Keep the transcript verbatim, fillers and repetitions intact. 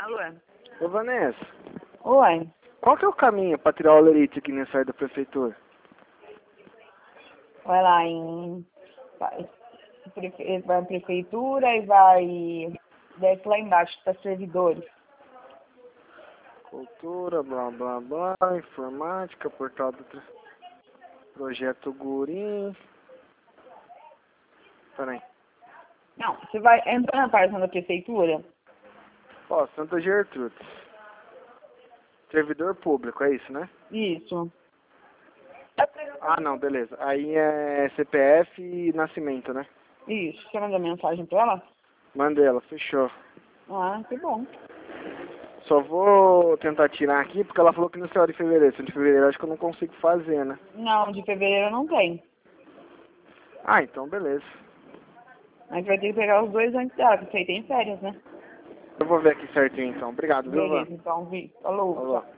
Alô? Ô Vanessa, Oi. qual que é o caminho para tirar o olerite aqui nessa área da prefeitura? Vai lá em... Vai, prefe- vai na prefeitura e vai... Desce lá embaixo, para servidores. Cultura, blá blá blá, informática, portal do tra- projeto Gurim. Peraí. Não, você vai entrar na página da prefeitura. Ó, Santa Gertrudes. Servidor público, é isso, né? Isso. Ah, não, beleza. Aí é C P F e nascimento, né? Isso. Você manda mensagem pra ela? Mandei ela, fechou. Ah, que bom. Só vou tentar tirar aqui porque ela falou que no céu de fevereiro. Se de fevereiro acho que eu não consigo fazer, né? Não, de fevereiro não tem. Ah, então beleza. Mas vai ter que pegar os dois antes dela, porque aí tem férias, né? Eu vou ver aqui certinho então. Obrigado, viu, Van? Beleza, então, vi. Falou, Falou. tchau.